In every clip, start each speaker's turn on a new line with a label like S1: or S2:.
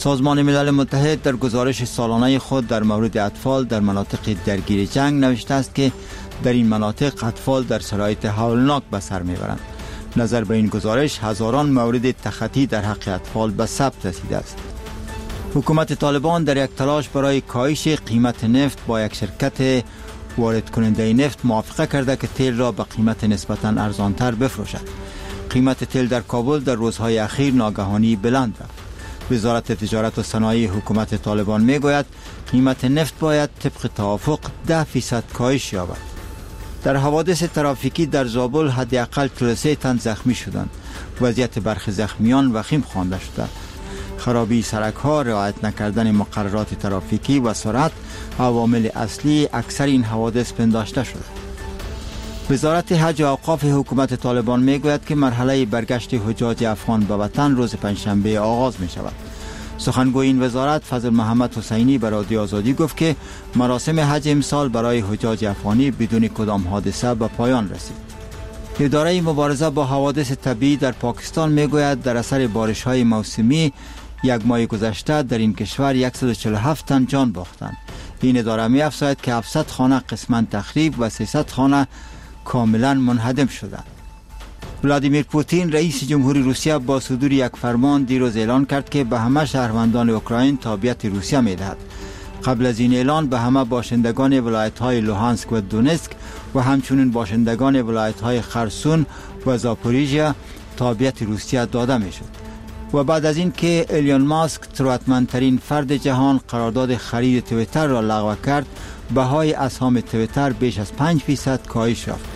S1: سازمان ملل متحد در گزارش سالانه خود در مورد اطفال در مناطق درگیر جنگ نوشته است که در این مناطق اطفال در شرایط هولناک به سر میبرند. نظر به این گزارش هزاران مورد تخطی در حق اطفال به ثبت رسیده است. حکومت طالبان در یک تلاش برای کاهش قیمت نفت با یک شرکت وارد کننده نفت موافقه کرده که تیل را به قیمت نسبتاً ارزانتر بفروشد. قیمت تیل در کابل در روزهای اخیر ناگهانی بلند رفت. وزارت تجارت و صنایع حکومت طالبان میگوید قیمت نفت باید طبق توافق 10% کاهش یابد. در حوادث ترافیکی در زابل حداقل 43 تن زخمی شدند. وضعیت برخی زخمیان وخیم خوانده شده. خرابی سرک‌ها، رعایت نکردن مقررات ترافیکی و سرعت عوامل اصلی اکثر این حوادث پنداشته شده. وزارت حج و اوقاف حکومت طالبان میگوید که مرحله برگشت حجاج افغان به وطن روز پنجشنبه آغاز می شود. سخنگوی این وزارت فضل محمد حسینی به رادیو آزادی گفت که مراسم حج امسال برای حجاج افغانی بدون کدام حادثه به پایان رسید. اداره مبارزه با حوادث طبیعی در پاکستان میگوید در اثر بارش‌های موسمی یک ماه گذشته در این کشور 147 تن جان باختند. این اداره می‌افزاید که 700 خانه قسماً تخریب و 300 خانه کاملا منهدم شدند. ولادیمیر پوتین رئیس جمهوری روسیه با صدور یک فرمان دیروز اعلان کرد که به همه شهروندان اوکراین تابعیت روسیه می‌دهد. قبل از این اعلان به همه باشندگان ولایت‌های لوهانسک و دونتسک و همچنین باشندگان ولایت‌های خرسون و زاپوریژیا تابعیت روسیه داده می‌شد. و بعد از این که ایلون ماسک ثروتمندترین فرد جهان قرارداد خرید توییتر را لغو کرد، بهای اسهم توییتر بیش از 5% کاهش یافت.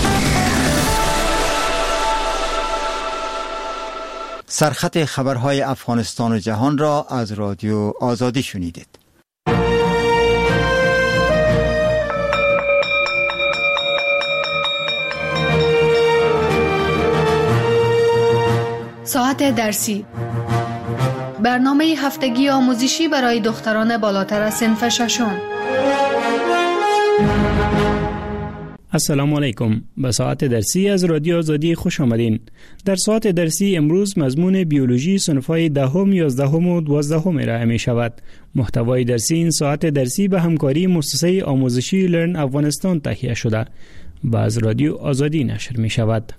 S1: سرخط خبرهای افغانستان و جهان را از رادیو آزادی شنیدید.
S2: ساعت درسی، برنامه هفتگی آموزشی برای دختران بالاتر از صنف ششم.
S3: السلام علیکم. به ساعت درسی از رادیو آزادی خوش آمدین. در ساعت درسی امروز مضمون بیولوژی صنف‌های 10ام، 11ام و 12ام ارائه می شود. محتوای درسی این ساعت درسی به همکاری مؤسسه آموزشی لرن افغانستان تهیه شده و از رادیو آزادی نشر می شود.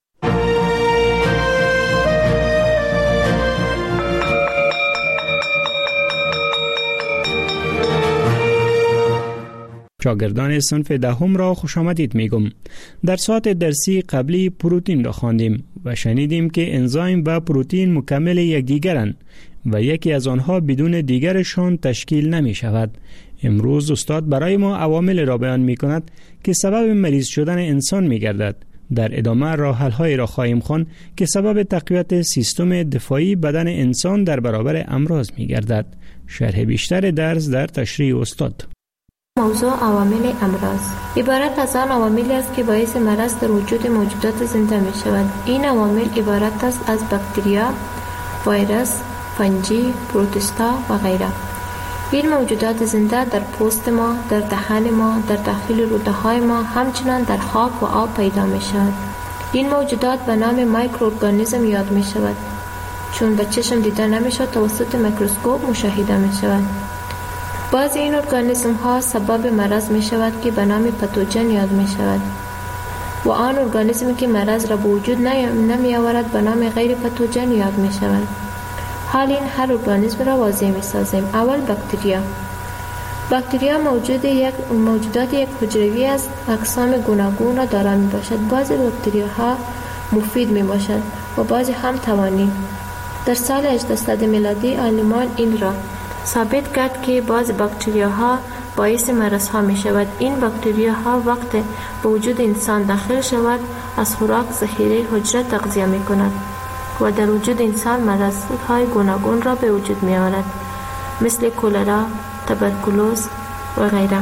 S3: شاگردان صنف 10م را خوش آمدید میگم. در ساعت درسی قبلی پروتئین را خواندیم و شنیدیم که انزایم و پروتئین مکمل یکدیگرند و یکی از آنها بدون دیگرشان تشکیل نمی شود. امروز استاد برای ما عوامل را بیان می کند که سبب مریض شدن انسان می گردد. در ادامه راه حل‌های را خواهیم خواند که سبب تقویت سیستم دفاعی بدن انسان در برابر امراض می گردد. شرح بیشتر درس در تشریح استاد.
S4: موضوع عوامل امراض عبارت از آن عواملی است که باعث مرض در وجود موجودات زنده می شود. این عوامل عبارت است از باکتریا، ویروس، فنجی، پروتوستا و غیره. این موجودات زنده در پوست ما، در دهان ما، در داخل روده های ما، همچنان در خاک و آب پیدا می شود. این موجودات به نام مایکروارگانیسم یاد می شود چون به چشم دیده نمی شود، توسط میکروسکوپ مشاهده می شود. بعضی این ارگانیسم ها سبب مرض می شود که به نام پاتوژن یاد می شود و آن ارگانیسمی که مرض را به وجود نمی آورد به نام غیر پاتوژن یاد می شود. حال این هر ارگانیسم را واضح می سازیم. اول باکتریا. باکتریا موجودات یک حجروی است، اقسام گوناگون را دارا می باشد. بعضی باکتریاها مفید می باشد و بعضی هم توانی. در سال 1800 میلادی آلمان این را ثابت کرد که بعض باکتریاها باعث مرضها می شود. این باکتریاها وقت به وجود انسان داخل شود از خوراک ذخیره حجره تغذیه می کند و در وجود انسان مرضهای گوناگون را به وجود می آورد مثل کولرا، تبرکلوز و غیره.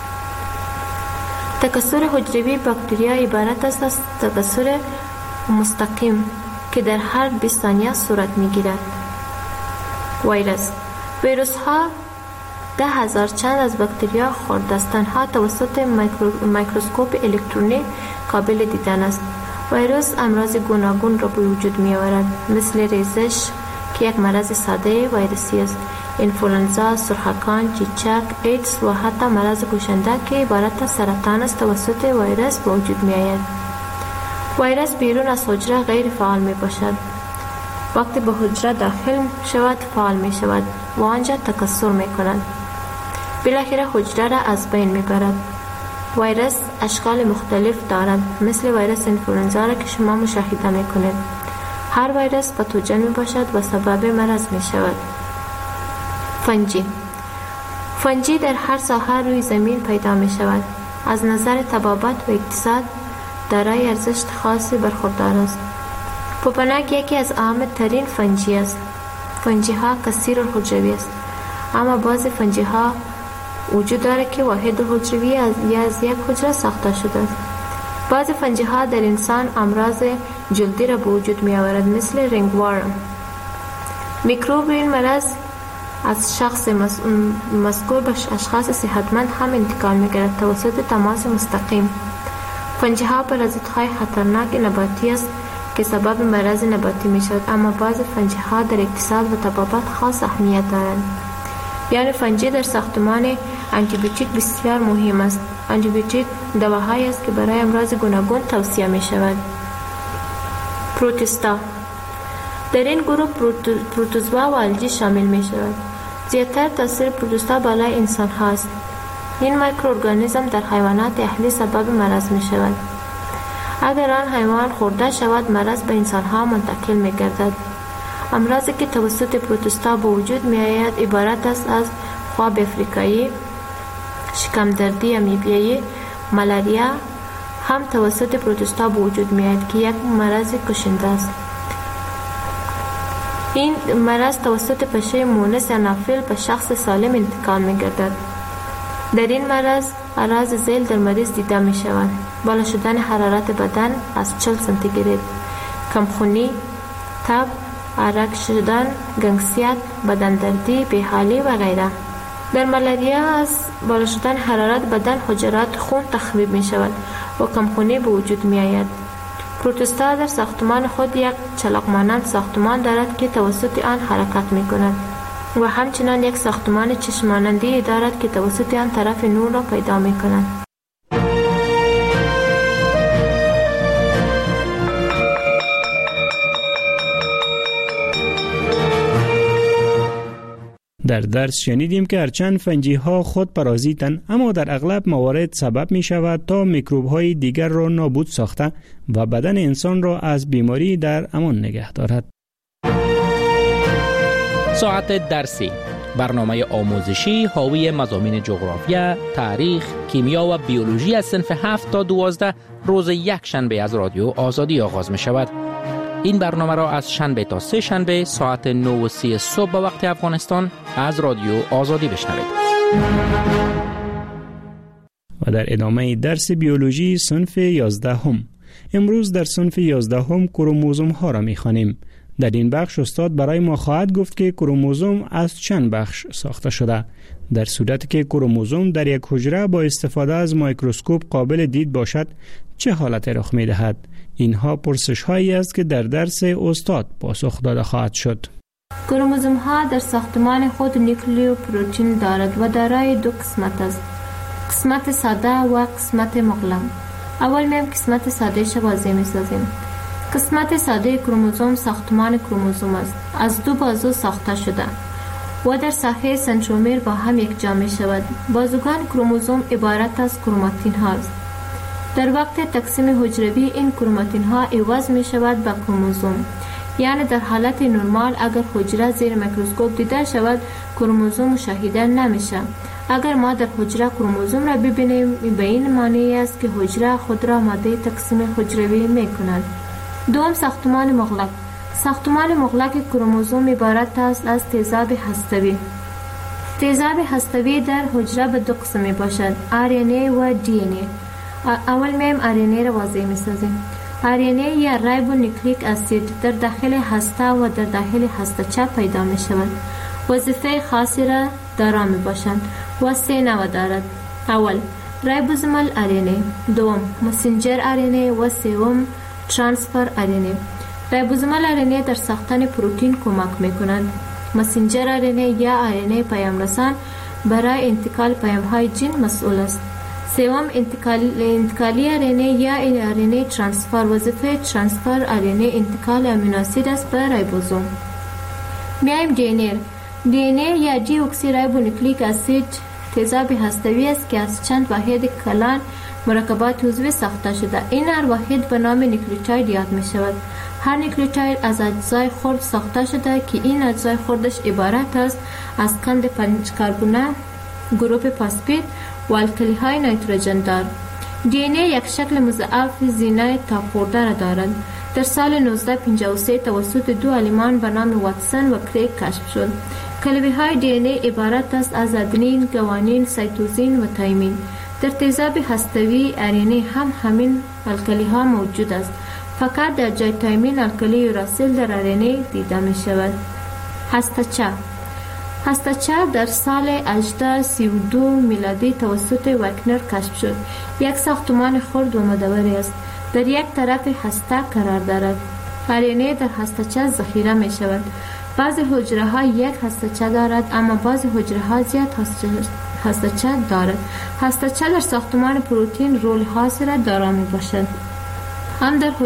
S4: تکثر حجروی باکتریا عبارت است از تکثر مستقیم که در هر 20 ثانیه صورت می گیرد. ویروس ها 10,000 چند از باکتریا خوردستان ها توسط میکروسکوپ الکترونی قابل دیدن است. ویروس امراض گوناگون را به وجود می آورد مثل ریزش که یک مرض ساده ویروسی است. انفلوئنزا، سرخکان، چیچک، ایدز و حتی مرض کشنده که عبارت از سرطان است توسط ویروس به وجود می آید. ویروس بیرون از حجره غیر فعال می باشد. وقتی به حجره داخل شود فعال می شود و آنجا تکثر می کند. بالاخره حجره را از بین می برد. ویروس اشکال مختلف دارد، مثل ویروس انفلوئنزا را که شما مشاهده می کنید. هر ویروس پاتوژن می باشد و سبب مرض می شود. فنجی در هر ساحه روی زمین پیدا می شود. از نظر طبابت و اقتصاد دارای ارزش خاصی برخوردار است. پوپناک یکی از اهم ترین فنجی است. فنجی ها کثیر الحجروی است، اما بعضی فنجی ها وجود دارد که واحد الحجروی از یک حجره ساخته شده است. بعضی فنجی ها در انسان امراض جلدی را به وجود می آورد، مثل رینگورم. میکروب این مرض از شخص مذکور به اشخاص صحتمند هم انتقال می گیرد توسط تماس مستقیم. فنجی ها پارازیت های خطرناک نباتی است که سبب مرض نباتی می شود، اما بعضی فنجی ها در اقتصاد و طبابت خاص اهمیت دارند. یعنی فنجی در ساختمان آنتیبیوتیک بسیار مهم است. آنتیبیوتیک دواهایی است که برای امراض گوناگون توصیه می شود. پروتوستا در این گروه پروتوزوا و الگی شامل می شود. زیادتر تاثیر پروتوستا بالای انسان هاست. این میکروارگانیسم در حیوانات اهلی سبب مرض می شود. اگر آن حیوان خورده شود مرض به انسان ها منتقل می گردد. امراضی که توسط پروتوستا به وجود می آید عبارت است از خواب افریقایی، شکمدردی امیبیایی، ملاریا هم توسط پروتوستا به وجود می آید که یک مرض کشنده است. این مرض توسط پشه مونس یا نافل به شخص سالم انتقال می گردد. در این مرض اعراض ذیل در مریض دیده می شود. بالا شدن حرارت بدن از 40 سانتیگراد، کمخونی، تب، عرق شدن، گنگسیت، بدن دردی، بیحالی و غیره. در ملاریا از بالا شدن حرارت بدن حجرات خون تخریب می شود و کمخونی به وجود می آید. پروتوستا در ساختمان خود یک چلاق مانند ساختمان دارد که توسط آن حرکت می کند و همچنان یک ساختمان چشم مانندی دارد که توسط آن طرف نور را پیدا می کند.
S3: در درس شنیدیم که هرچند فنجی ها خود پارازیتن، اما در اغلب موارد سبب می شود تا میکروب های دیگر را نابود ساخته و بدن انسان را از بیماری در امان نگه دارد.
S5: ساعت درسی، برنامه آموزشی حاوی مضامین جغرافیا، تاریخ، کیمیا و بیولوژی از صنف 7 تا 12 روز یک شنبه از رادیو آزادی آغاز می شود. این برنامه را از شنبه تا سه شنبه ساعت 9:30 صبح به وقت افغانستان از رادیو آزادی بشنوید.
S3: و در ادامه درس بیولوژی صنف 11 امروز در صنف 11 کروموزوم ها را می خوانیم. در این بخش استاد برای ما خواهد گفت که کروموزوم از چند بخش ساخته شده. در صورتی که کروموزوم در یک حجره با استفاده از میکروسکوپ قابل دید باشد چه حالتی رخ می دهد؟ اینها پرسش هایی است که در درس استاد پاسخ داده خواهد شد.
S4: کروموزوم ها در ساختمان خود نیوکلیو پروتئین دارد و دارای دو قسمت است: قسمت ساده و قسمت مغلق. اول میم قسمت ساده شوازی می سازیم. قسمت ساده کروموزوم ساختمان کروموزوم است. از دو بازو ساخته شده و در ساحه سنترومر با هم یک جا می شود. بازوگان کروموزوم عبارت از کروماتین هاست. در وقت تقسیم حجروی این کروماتین ها عوض می شود به کروموزوم. یعنی در حالت نرمال اگر حجره زیر میکروسکوپ دیده شود کروموزوم مشاهده نمیشه. اگر ما در حجره کروموزوم را ببینیم به این معنی است که حجره خود را ماده تقسیم حجروی می کند. دوم ساختمان مغلق. ساختمان مغلق کروموزوم عبارت است از تیزاب هسته‌ای. تیزاب هسته‌ای در حجره به دو قسم می باشد: RNA و DNA. اول میم RNA را واضح می سازیم. RNA یا رایبونوکلیک اسید در داخل هسته و در داخل هسته چپ پیدا می شود. وظیفه خاصی را دارا می باشند و سه نوع دارد: اول رایبوزومال RNA، دوم مسنجر RNA و سوم ترانسفر RNA. ریبوزومال آرنه در ساختن پروتئین کمک می‌کنند. مسنجر آرنه یا آرنه پیام‌رسان برای انتقال پیام‌های ژن مسئول است. سوم انتقالی آرنه یا آرنه ترانسفر. وظیفه ترانسفر آرنه انتقال امینو اسید است به ریبوزوم. میایم دی ان ای یا دی اکسی ریبونوکلیک اسید تیزاب هسته‌ای است که از چند واحد کلان مرکبات عضوی ساخته شده. این هر واحد به نام نیوکلیوتاید یاد می شود. هر نیوکلیوتاید از اجزای خرد ساخته شده که این اجزای خردش عبارت است از قند 5 کربونه، گروپ فسفید و الکلی های نیتروژن دار. دی ان ای یک شکل مضاعف زینه تاب‌خورده را دارد. در سال 1953 توسط دو عالمان به نام واتسون و کریگ کشف شد. کلبه های دی ان ای عبارت است از ادنین، گوانین، سایتوزین و تایمین. در تیزاب هسته‌ای آرنه هم همین الکلی ها موجود است. فقط در جای تایمین الکلی یوراسیل در آرنه دیده می شود. هستچه در سال 1832 میلادی توسط وگنر کشف شد. یک ساختمان خرد و مدوری است. در یک طرف هسته قرار دارد. آرنه در هستچه ذخیره می شود. بعضی حجره ها یک هستچه دارد اما بعضی حجره ها زیاد هستچه دارد. هستچه در ساختمان پروتئین رول خاصی را دارا می باشد. هم در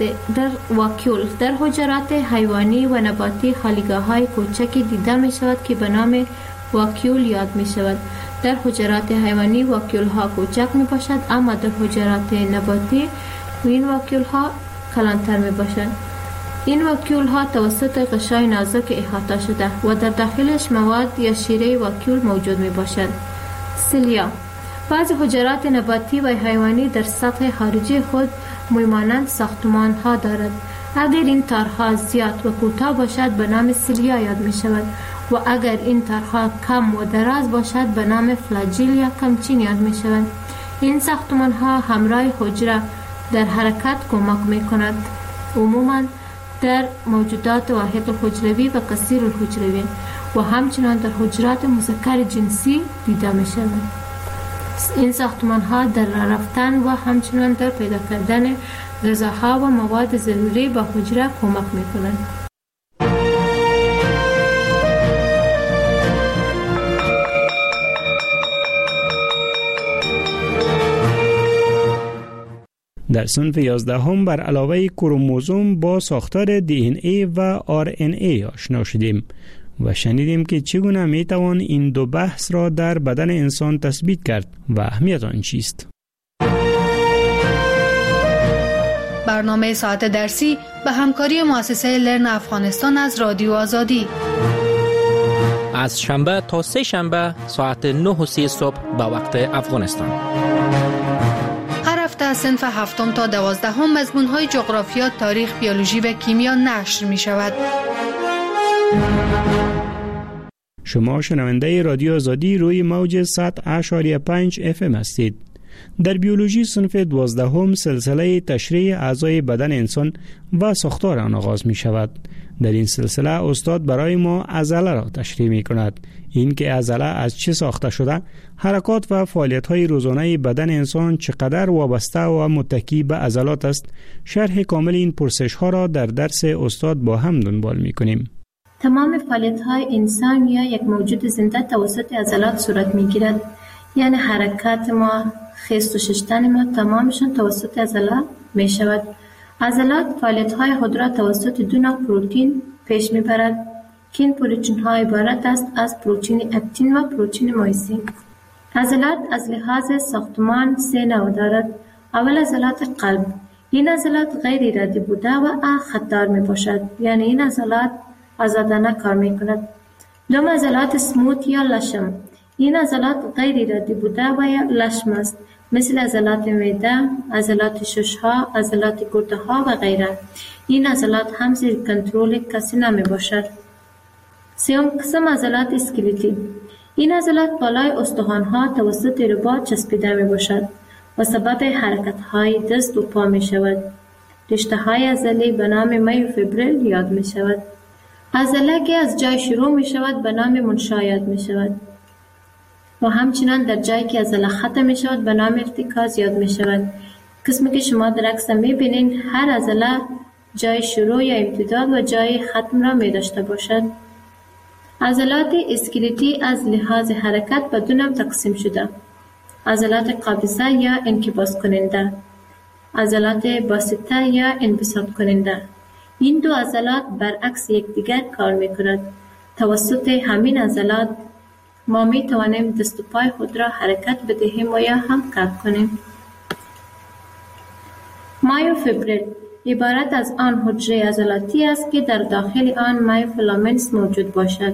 S4: حجرات حیوانی و نباتی خالیگاه های کوچکی دیده می شود که به نام واکیول یاد می شود. در حجرات حیوانی واکیول ها کوچک می باشد اما در حجرات نباتی این واکیول ها کلانتر می باشد. این واکیول ها توسط غشای نازک احاطه شده و در داخلش مواد یا شیره واکیول موجود می باشد. سیلیا. بعضی حجرات نباتی و حیوانی در سطح خارجی خود مویمانند ساختمان ها دارد. اگر این تارها زیاد و کوتاه باشد به نام سیلیا یاد می شود و اگر این تارها کم و دراز باشد به نام فلاجیل یا کمچین یاد می شود. این ساختمان ها همراه حجره در حرکت کمک می کند. عموما در موجودات واحد الحجروی و کثیر الحجروی و همچنان در حجرات مذکر جنسی دیده می شود. این ساختمان ها در راه رفتن و همچنان در پیدا کردن غذاها و مواد ضروری به حجره کمک می کنند.
S3: در صنف 11 بر علاوه کروموزوم با ساختار دی ان ای و آر ان ای آشنا شدیم و شنیدیم که چگونه می توان این دو بحث را در بدن انسان تثبیت کرد و اهمیت آن چیست.
S2: برنامه ساعت درسی به همکاری مؤسسه لرن افغانستان از رادیو آزادی
S5: از شنبه تا سه شنبه ساعت 9:30 صبح به وقت افغانستان.
S2: هر هفته از صنف 7 تا 12 مضمون‌های جغرافیا، تاریخ، بیولوژی و کیمیا نشر می شود.
S3: شما شنونده رادیو آزادی روی موج 100.5 FM هستید. در بیولوژی صنف 12 سلسله تشریح اعضای بدن انسان و ساختار آن آغاز می شود. در این سلسله استاد برای ما عضله را تشریح می کند. این که عضله از چه ساخته شده، حرکات و فعالیت‌های روزانه بدن انسان چقدر وابسته و متکی به عضلات است، شرح کامل این پرسش‌ها را در درس استاد با هم دنبال می کنیم.
S4: تمام فعالیت‌های انسان یا یک موجود زنده توسط عضلات صورت می‌گیرد. یعنی حرکات ما، خیست و شستن ما تمامشان توسط عضله می‌شود. عضلات فعالیت‌های خود را توسط دو نوع پروتئین پیش می‌برد که این پروتئین‌ها عبارت است از پروتئین اکتین و پروتئین مایسین. عضلات از لحاظ ساختمان سه نوع دارد. اول عضلات قلب. این عضلات غیر ارادی بوده و خطار می‌باشد. یعنی این عضلات آزادانه کار می‌کند. دوم عضلات سموت یا لشم. این عضلات غیر ارادی بوده و یا لشم است، مثل عضلات معده، عضلات شش‌ها، عضلات گرده‌ها و غیره. این عضلات هم زیر کنترل کسی نمی‌باشد. سوم قسم عضلات اسکلتی. این عضلات بالای استخوان‌ها توسط رباط چسبیده می‌باشد و سبب حرکت‌های دست و پا می‌شود. رشته‌های عضلی به نام مایوفیبریل یاد می‌شود. عضله که از جای شروع می‌شود به نام منشا یاد می‌شود و همچنان در جایی که عضله ختم می‌شود به نام ارتکاز یاد می‌شود. قسمی که شما در عکس می‌بینید، هر عضله جای شروع یا امتداد و جای ختم را می داشته باشد. عضلات اسکلتی از لحاظ حرکت به دو نوع تقسیم شده: عضلات قابضه یا انکباس کننده، عضلات باسطه یا انبساط کننده. این دو عضلات برعکس یکدیگر کار می کند. توسط همین عضلات ما می توانیم دست و پای خود را حرکت بدهیم و یا هم قطع کنیم. مایوفیبریل عبارت از آن حجره عضلاتی است که در داخل آن مایوفیلامنتس موجود باشد.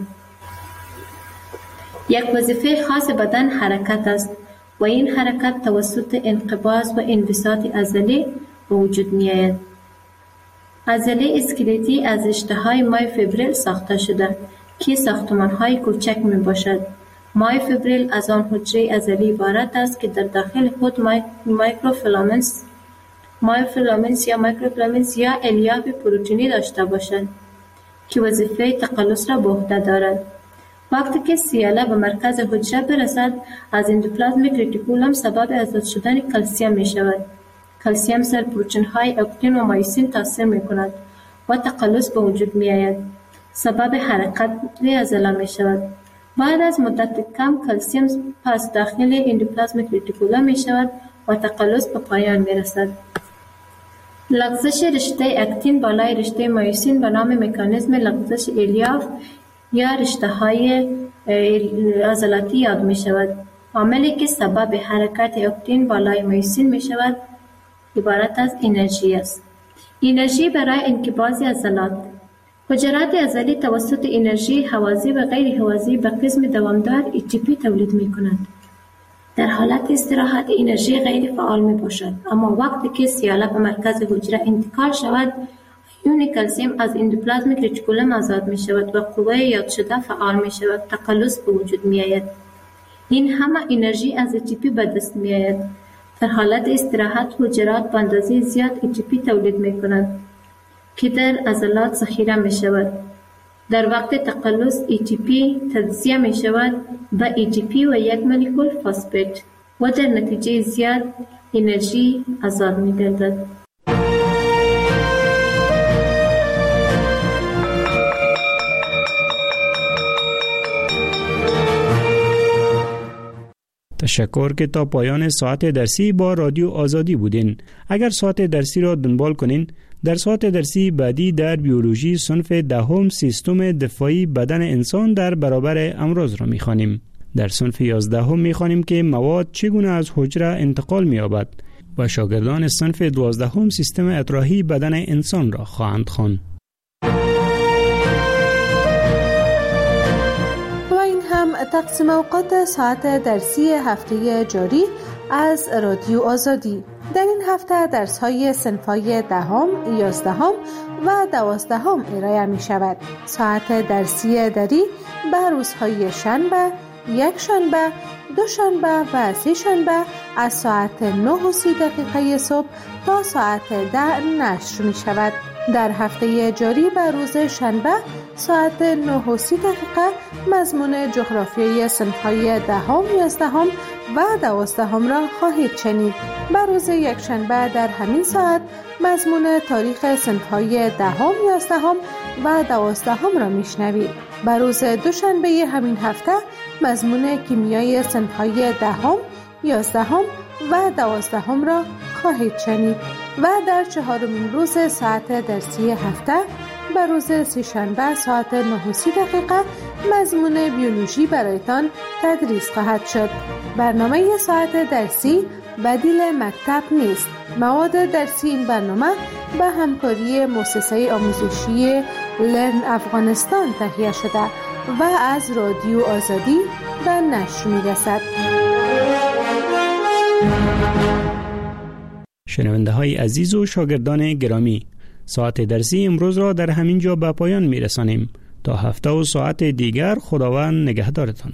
S4: یک وظیفه خاص بدن حرکت است و این حرکت توسط انقباض و انبساط عضله به وجود می آید. عضله اسکلتی از رشته‌های مایوفیبریل ساخته شده که ساختمان‌های کوچک می باشد. مایوفیبریل از آن حجره عضلی عبارت است که در داخل خود مایکروفیلامنتس یا مایکروفیلامنتس یا الیاف پروتئینی داشته باشد که وظیفه تقلص را به عهده دارد. وقتی که سیاله به مرکز حجره برسد، از اندوپلازمیک رتیکولوم سبب آزاد شدن کلسیم می شود. کلسیم سر پروتئین‌های اکتین و مایوسین تاثیر می کند و تقلص به وجود می آید. سبب حرکت عضله می شود. بعد از مدت کم کلسیم پس داخل اندوپلازمیک رتیکولوم می شود و تقلص به پایان می رسد. لغزش رشته اکتین بالای رشته مایوسین به نام مکانیزم لغزش الیاف یا رشته‌های عضلاتی یاد می شود. عاملی که سبب حرکت اکتین بالای مایوسین می شود عبارت از انرژی است. انرژی برای انقباض عضلات. حجرات عضلی توسط انرژی حوازی و غیر حوازی به قسم دوامدار ATP تولید می کنند. در حالت استراحت انرژی غیر فعال می باشد، اما وقتی که سیاله به مرکز حجره انتقال شود، ایون کلسیم از اندوپلازمیک رتیکولوم آزاد می شود و قوه یاد شده فعال می شود. تقلص به وجود می آید. این همه انرژی از ATP به دست می آید. در حالت استراحت حجرات به اندازه زیاد ATP تولید می کنند که در عضلات ذخیره می شود. در وقت تقلص ATP تجزیه می شود به AGP و یک مولکول فسفات و در نتیجه زیاد انرژی آزاد می گردد.
S3: تشکر که تا پایان ساعت درسی با رادیو آزادی بودین. اگر ساعت درسی را دنبال کنین، در ساعت درسی بعدی در بیولوژی صنف دهم سیستم دفاعی بدن انسان در برابر امراض را می‌خوانیم. در صنف 11 می‌خوانیم که مواد چگونه از حجره انتقال می‌یابد و شاگردان صنف 12 سیستم اطراحی بدن انسان را خواهند خواند.
S6: تقسیم اوقات ساعت درسی هفته جاری از رادیو آزادی. در این هفته درس‌های صنف‌های 10، 11 و 12 ارائه می شود. ساعت درسی دری به روزهای شنبه، یک شنبه، دو شنبه و سه شنبه از ساعت 9:30 صبح تا ساعت 10 نشر می شود. در هفته جاری به روز شنبه ساعت 9:30 مضمون جغرافیایی صنف‌های 10، 11 و 12 را خواهید شنید. به روز یک شنبه در همین ساعت مضمون تاریخ صنف‌های 10، 11 و 12 را میشنوید. به روز دوشنبه همین هفته مضمون کیمیای صنف‌های 10، 11 و 12 را خواهید شنید و در چهارمین روز ساعت درسی هفته به روز سه‌شنبه ساعت 9:30 مضمون بیولوژی برایتان تدریس خواهد شد. برنامه ساعت درسی بدیل مکتب نیست. مواد درسی این برنامه به همکاری مؤسسه آموزشی لرن افغانستان تهیه شده و از رادیو آزادی به نشر می‌رسد.
S3: شنونده های عزیز و شاگردان گرامی، ساعت درسی امروز را در همین جا به پایان می رسانیم. تا هفته و ساعت دیگر خداوند نگهدارتان.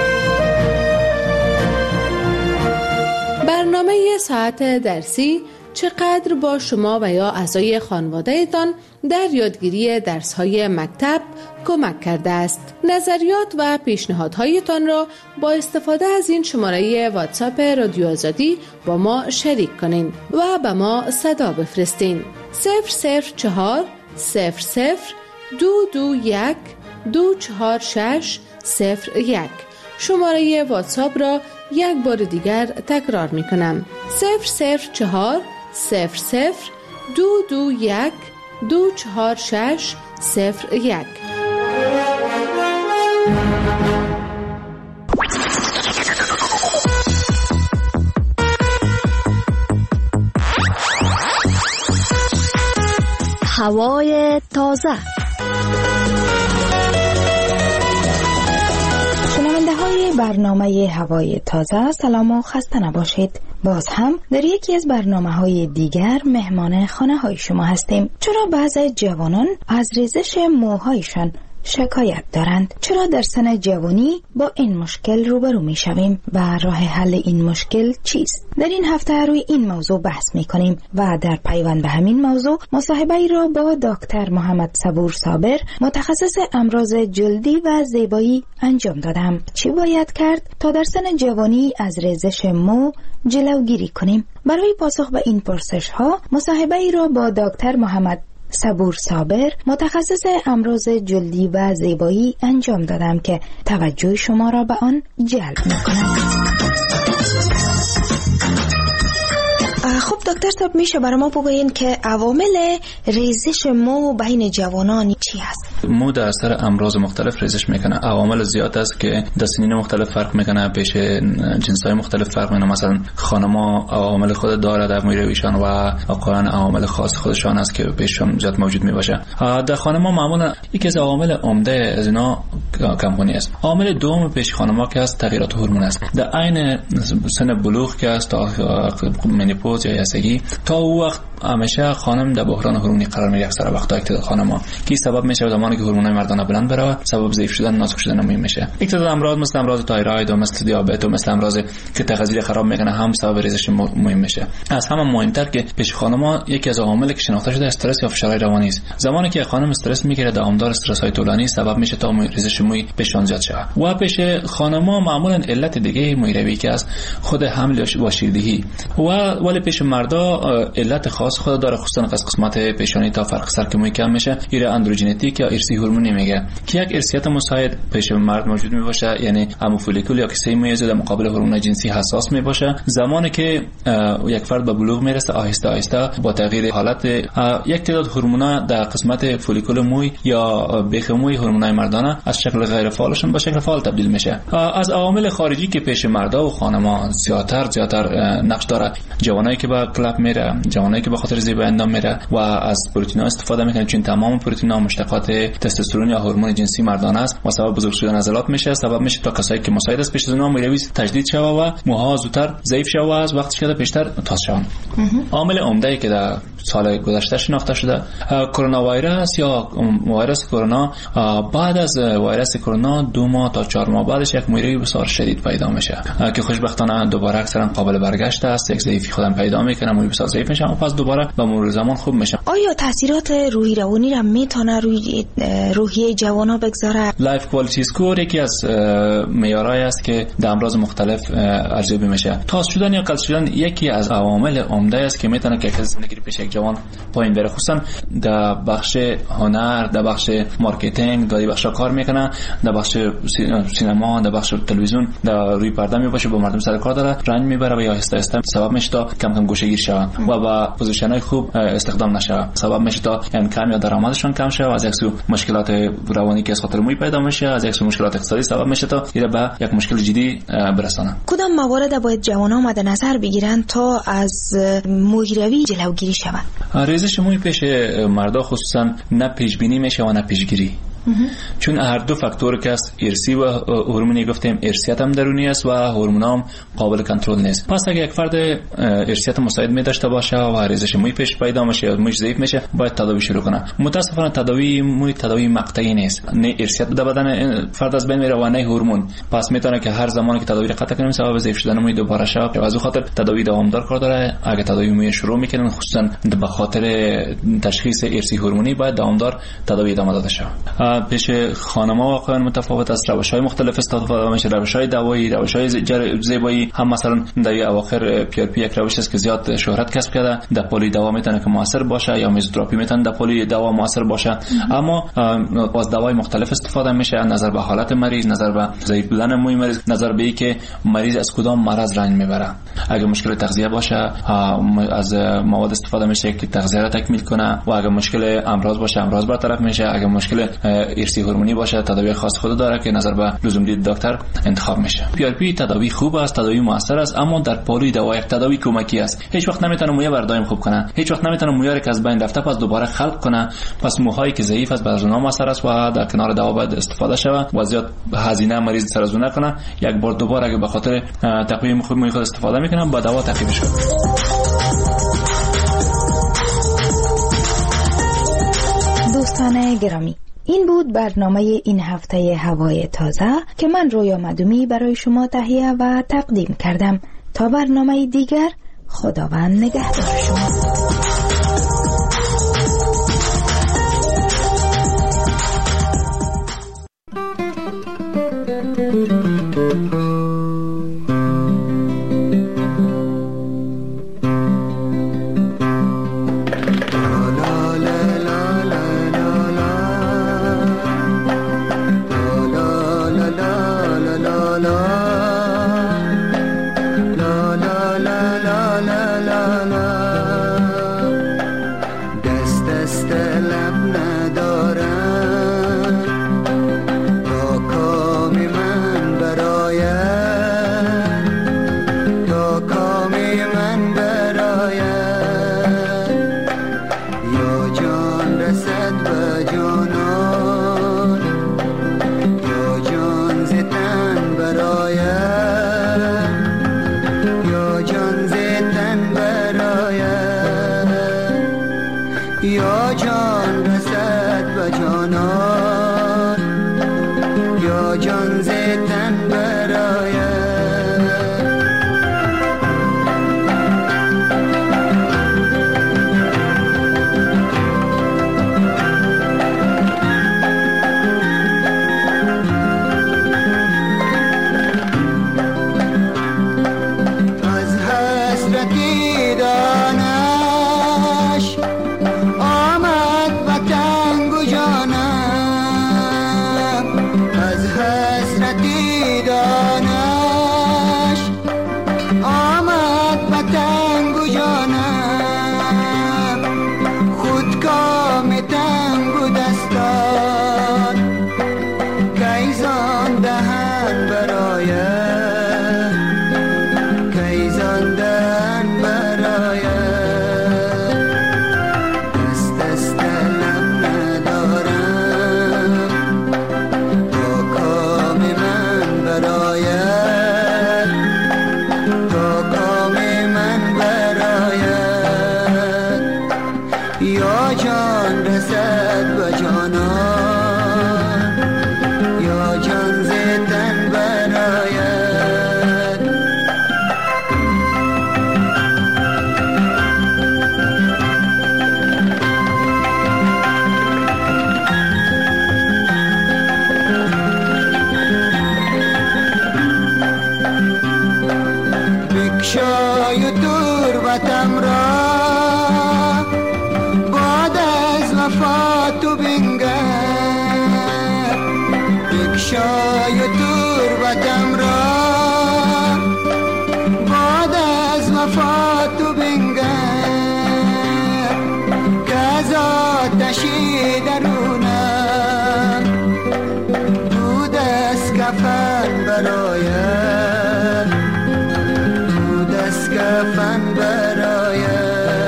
S6: برنامه ساعت درسی چقدر با شما و یا اعضای خانواده‌تان در یادگیری درس‌های مکتب کمک کرده است. نظریات و پیشنهادهایتان را با استفاده از این شماره واتساپ رادیو آزادی با ما شریک کنین و به ما صدا بفرستین. 004 00 221 246 01. شماره واتساپ را یک بار دیگر تکرار می کنم. 004 00 221 246 01.
S7: هوای تازه. شنونده های برنامه هوای تازه، سلام و خسته نباشید. باز هم در یکی از برنامه‌های دیگر مهمان خانه های شما هستیم. چرا بعضی جوانان از ریزش موهایشان شکایت دارند؟ چرا در سن جوانی با این مشکل روبرو می شویم و راه حل این مشکل چیست؟ در این هفته روی این موضوع بحث می کنیم و در پیوند به همین موضوع مصاحبه را با دکتر محمد صبور صابر، متخصص امراض جلدی و زیبایی انجام دادم. چی باید کرد تا در سن جوانی از ریزش مو جلوگیری کنیم؟ برای پاسخ به این پرسش ها مصاحبه را با دکتر محمد صبور صابر، متخصص امراض جلدی و زیبایی انجام دادم که توجه شما را به آن جلب می‌کنم. خب دکتر صاحب، میشه برای ما بگوین که عوامل ریزش مو بین جوانان چی هست؟
S8: مو در اثر امراض مختلف ریزش میکنه. عوامل زیاد است که در سنین مختلف فرق میکنه، پیش جنس‌های مختلف فرق میکنه. مثلا خانم‌ها عوامل خود داره در مویرویشان و آقایان عوامل خاص خودشان است که پیششان زیاد موجود میباشه. در خانم‌ها معمولا یکی از عوامل عمده از اینا کمخونی است. عامل دوم پیش خانم‌ها که است تغییرات هورمون است. در عین سن بلوغ که است تا منیپوز یا یاسگی، تا او وقت همیشه خانم در بحران هورمونی قرار میگیره. اکثر وقتا که خانم‌ها کی سبب میشه زمانی که هورمونای مردانه بلند بره، سبب ضعیف شدن، نازک شدن مهم میشه. یک تعداد امراض مثل امراض تایروید و مثل دیابت و مثل امراض که تغذیه خراب میکنه هم سبب ریزش مهم میشه. از همه مهمتر که پیش خانم‌ها یکی از عواملی که شناخته شده استرس یا فشار روانی است. زمانی که خانم استرس میگیره، دوامدار استرس‌های طولانی سبب میشه تا ریزش موی پیشان زیاد شه. و پیش خانم‌ها معمولا علت دیگه مویروی که است خود حمل و شیردهی، ولی پیش مردا علت خاص خود داره، خصوصا از قسمت پیشانی تا فرق سر که موی کم میشه. این اندروژنتیک یا ارثی هورمونی میگه که یک ارثیت مساعد پیش مرد موجود میباشه، یعنی همو فولیکول یا کیسه موی در مقابل هورمون جنسی حساس میباشه. زمانی که یک فرد به بلوغ میرسه، آهسته آهسته با تغییر حالت یک تعداد هورمونا در قسمت فولیکول موی یا بیخ موی، هورمونای مردانه از شکل غیر فعالشون به شکل فعال تبدیل میشه. از عوامل خارجی که پیش مردا و خانم‌ها زیادتر نقش داره، جوانایی که به کلاب میره، جوانایی که به خاطر زیبایی اندام میره و از پروتئین‌ها استفاده میکنه، چون تمام پروتئین‌ها مشتقات تستوسترون یا هورمون جنسی مردانه است و سبب بزرگ شدن عضلات میشه. سبب میشه تا کسایی که مساعد است پیش از اونها مویروی تجدید شوه و موها زودتر ضعیف شوه و از وقتی که پیشتر تاز شوند. عامل عمده‌ای که در سال گذشته شناخته شده کرونا ویروس یا ویروس کرونا، بعد از ویروس کرونا 2 ماه تا 4 ماه بعدش یک مویروی بسیار شدید پیدا میشه که خوشبختانه دوباره اکثرا قابل برگشت است. یک ضعیفی خودم پیدا میکنه، موی بسیار ضعیف میشه و پس دوباره به مرور زمان خوب میشه.
S7: آیا تاثیرات روحی روانی را میتونه روی روحیه جوانا بگذاره؟
S8: لایف کوالیتی اسکور یکی از معیارهایی است که در امراض مختلف ارزیابی میشه. تاز شدن یا قلط شدن یکی از عوامل عمده است که میتونه که زندگی پیش یک جوان پایین بره، خصوصا در بخش هنر، در بخش مارکتینگ، در بخش کار میکنه، در بخش سینما، در بخش تلویزیون، در روی پرده میباشه، با مردم سر کار داره، رنج میبره و یا آهسته آهسته سبب میشه تا کم کم گوشه‌گیر شوند و با پوزیشن‌های خوب استخدام نشه. سبب میشه تا انکم یا درآمدشون کم شه و از یک سو مشکلات روانی که از خاطر موی پیدا میشه، از یک سو مشکلات اقتصادی سبب میشه تا اینا به یک مشکل جدی برسانه.
S7: کدام موارد باید جوانان مد نظر بگیرن تا از مویروی جلوگیری شود؟
S8: ریزش موی پیش مردا خصوصا نه پیش بینی میشه و نه پیشگیری. چون هر دو فاکتور که است، ارثی و هورمونی گفتیم، ارثیت هم درونی است و هورمون هم قابل کنترل نیست. پس اگه یک فرد ارثیت مساعد می داشته باشه و ریزش موی پیش پیدا میشه یا موی ضعیف میشه، باید تداوی شروع کنه. متاسفانه تداوی موی تداوی مقطعی نیست، نه ارثیت در بدن فرد از بین میره و نه هورمون. پس میتونه که هر زمانی که تداوی قطع کنیم سبب ضعیف شدن موی دوباره شه. از خاطر تداوی دوامدار کار داره. اگه تداوی موی شروع میکنن، خصوصا به خاطر تشخیص ارثی هورمونی، باید دوامدار تداوی ادامه داده شه. پیش خانم‌ها واقعا متفاوت است، روش‌های مختلف استفاده میشه، روش‌های دوایی، روش‌های زیبایی. هم مثلا در اواخر PRP یک روش است که زیاد شهرت کسب کرده، دپولی دوا میتونه که موثر باشه یا میزوتراپی میتونه دپولی دوا موثر باشه. اما از دوای مختلف استفاده میشه، نظر به حالت مریض، نظر به ضعیف بودن موی مریض، نظر به اینکه مریض از کدام مرض رنج میبره. اگه مشکل تغذیه باشه، از مواد استفاده میشه که تغذیه را تکمیل کنه، و اگه مشکل امراض باشه، امراض برطرف میشه. اگه مشکل ارثی هورمونی باشه، تداوی خاص خود داره که نظر به لزوم دید دکتر انتخاب میشه. PRP تداوی خوب است، تداوی موثر است، اما در پالوی دوا یک تداوی کمکی است. هیچ وقت نمیتونه موی بردایم خوب کنه، هیچ وقت نمیتونه موی را که از بین رفته پس دوباره خلق کنه. پس موهایی که ضعیف است بر اونها موثر است و در کنار دوا باید استفاده شود و زیاد هزینه مریض سر از اون نکنه. یک بار دوباره اگه به خاطر تقویم خوب موی خود استفاده میکنه، با دوا تعقیبش کنه.
S7: دوستان گرامی، این بود برنامه این هفته هوای تازه که من رویا مدومی برای شما تهیه و تقدیم کردم. تا برنامه دیگر، خداوند نگهدار شما.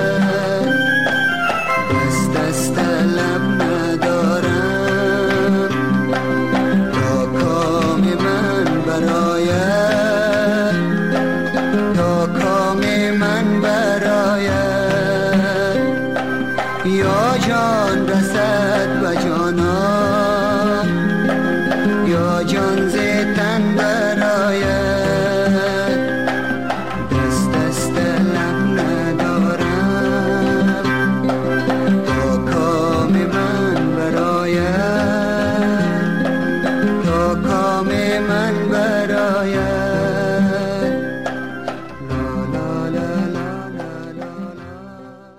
S9: دست لب ندارم یا جان رسد و جانان